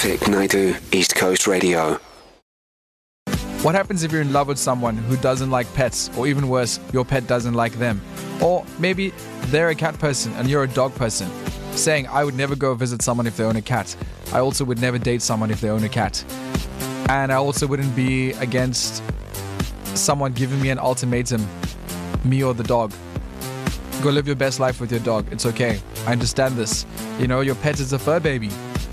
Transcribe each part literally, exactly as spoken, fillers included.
Vic Naidu, East Coast Radio. What happens if you're in love with someone who doesn't like pets, or even worse, your pet doesn't like them? Or maybe they're a cat person and you're a dog person. Saying, I would never go visit someone if they own a cat. I also would never date someone if they own a cat. And I also wouldn't be against someone giving me an ultimatum, me or the dog. Go live your best life with your dog. It's okay. I understand this. You know, your pet is a fur baby.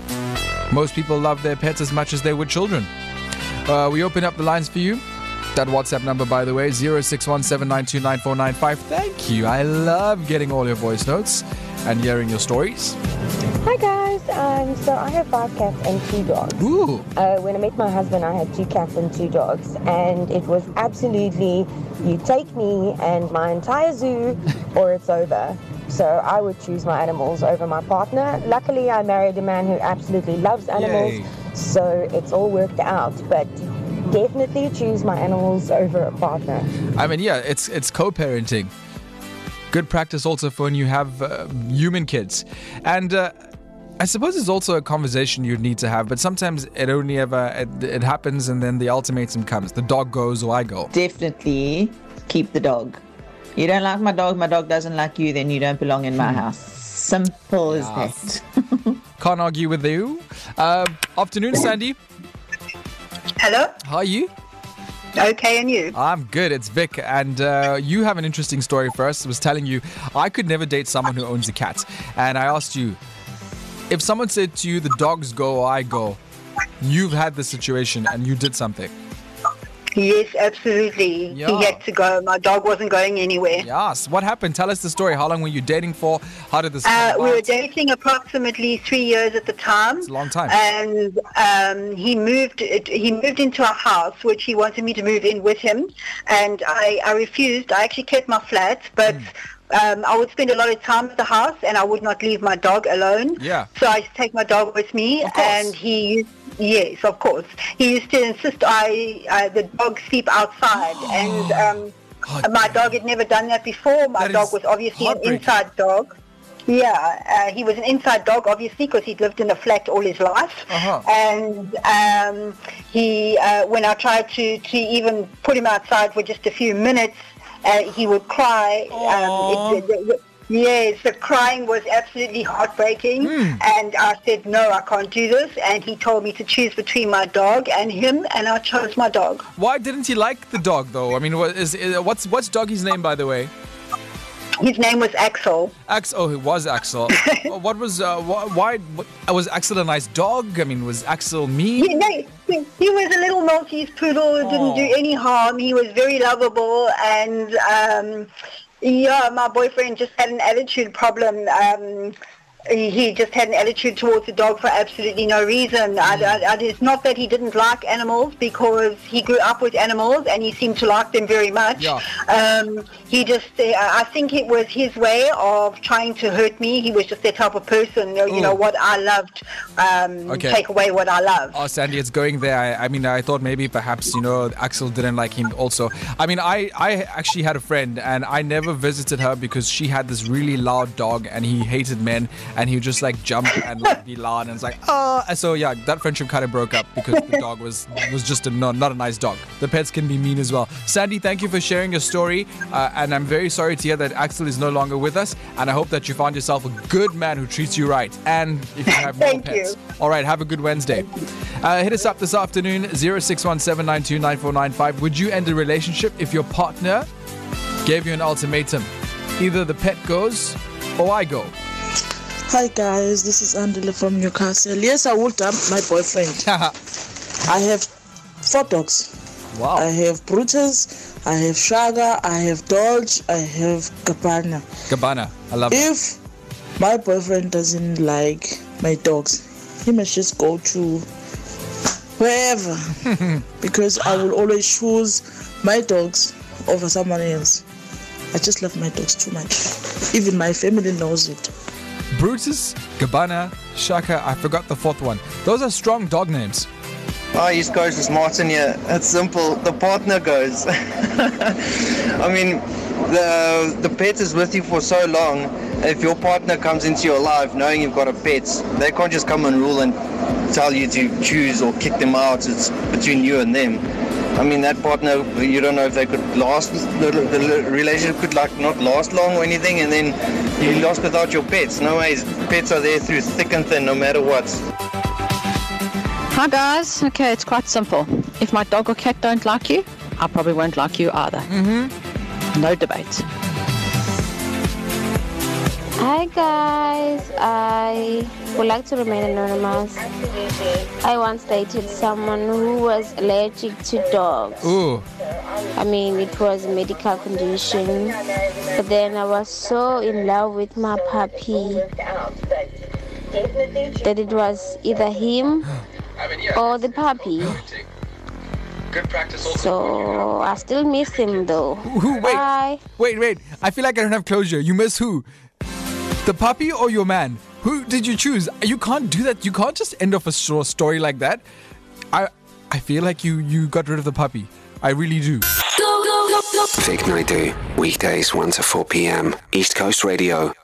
Most people love their pets as much as they would children. Uh, we open up the lines for you. That WhatsApp number, by the way, zero six one seven nine two nine four nine five. Thank you. I love getting all your voice notes and hearing your stories. Hi guys, um, so I have five cats and two dogs. Ooh. Uh, when I met my husband, I had two cats and two dogs, and it was absolutely, you take me and my entire zoo, or it's over. So I would choose my animals over my partner. Luckily, I married a man who absolutely loves animals, Yay. so it's all worked out. But definitely choose my animals over a partner. I mean, yeah, it's it's co-parenting. Good practice also for when you have uh, human kids. And uh, I suppose it's also a conversation you'd need to have, but sometimes it only ever, it, it happens and then the ultimatum comes. The dog goes or I go. Definitely keep the dog. You don't like my dog, my dog doesn't like you, then you don't belong in my house. Simple as Yes. that. Can't argue with you. Uh, afternoon, Sandy. Hello? How are you? Okay, and you? I'm good. It's Vic, and uh, you have an interesting story for us. I was telling you, I could never date someone who owns a cat. And I asked you, if someone said to you, the dogs go or I go, you've had this situation and you did something. Yes, absolutely. Yeah. He had to go. My dog wasn't going anywhere. Yes. What happened? Tell us the story. How long were you dating for? How did this Uh, come we were about? dating approximately three years at the time. It's a long time. And um, he moved. He moved into a house which he wanted me to move in with him, and I, I refused. I actually kept my flat, but. Mm. Um, I would spend a lot of time at the house, and I would not leave my dog alone. Yeah. So I used to take my dog with me, Of course. and he, yes, of course, he used to insist I uh, the dog sleep outside, and um, Oh, my dog had never done that before. My That dog is was obviously an heartbreaking. inside dog. Yeah, uh, he was an inside dog, obviously, because he'd lived in a flat all his life. Uh-huh. And um, he, uh, when I tried to, to even put him outside for just a few minutes, uh, he would cry. Um, it, it, it, yes, the crying was absolutely heartbreaking. Mm. And I said, no, I can't do this. And he told me to choose between my dog and him, and I chose my dog. Why didn't he like the dog, though? I mean, what is, is what's what's doggy's name, by the way? His name was Axel. Ax. Oh, it was Axel. What was? Uh, wh- why what, was Axel a nice dog? I mean, was Axel mean? He, no, he, he was a little Maltese poodle who didn't Oh. do any harm. He was very lovable, and um, yeah, my boyfriend just had an attitude problem. Um, he he just had an attitude towards the dog for absolutely no reason. I, I, I, it's not that he didn't like animals, because he grew up with animals and he seemed to like them very much. Yeah. Um, he just, uh, I think it was his way of trying to hurt me. He was just that type of person. You know, you know Ooh. what I loved, um, Okay. take away what I loved. Oh, Sandy, it's going there. I, I mean, I thought maybe perhaps, you know, Axel didn't like him also. I mean, I, I actually had a friend and I never visited her because she had this really loud dog and he hated men and he would just like jump and like be loud and it's like, ah. Oh. So yeah, that friendship kind of broke up because the dog was was just a no, not a nice dog. The pets can be mean as well. Sandy, thank you for sharing your story. Uh, and I'm very sorry to hear that Axel is no longer with us. And I hope that you found yourself a good man who treats you right. And if you have more Thank pets. you. All right, have a good Wednesday. Uh, hit us up this afternoon, zero six one seven nine two nine four nine five. Would you end a relationship if your partner gave you an ultimatum? Either the pet goes or I go. Hi guys, this is Andile from Newcastle. Yes, I would dump my boyfriend. I have four dogs. Wow. I have Brutus, I have Shaga, I have Dolce, I have Gabbana. Gabbana, I love it. If my boyfriend doesn't like my dogs, he must just go to wherever. Because I will always choose my dogs over someone else. I just love my dogs too much. Even my family knows it. Brutus, Gabbana, Shaka, I forgot the fourth one. Those are strong dog names. Hi, East Coast, it's Martin here. It's simple. The partner goes. I mean, the the pet is with you for so long. If your partner comes into your life knowing you've got a pet, they can't just come and rule and tell you to choose or kick them out. It's between you and them. I mean, that partner, you don't know if they could last, the, the relationship could like not last long or anything, and then you lost without your pets. No ways, pets are there through thick and thin, no matter what. Hi guys, okay, it's quite simple. If my dog or cat don't like you, I probably won't like you either. Mm-hmm. No debate. Hi guys, I would like to remain anonymous. I once dated someone who was allergic to dogs. Ooh. I mean, it was a medical condition. But then I was so in love with my puppy that it was either him or the puppy. So I still miss him though. Who? Wait, Bye. wait, wait. I feel like I don't have closure. You miss who? The puppy or your man? Who did you choose? You can't do that. You can't just end off a short story like that. I I feel like you, you got rid of the puppy. I really do. Vic Naidu, weekdays one to four p.m. East Coast Radio.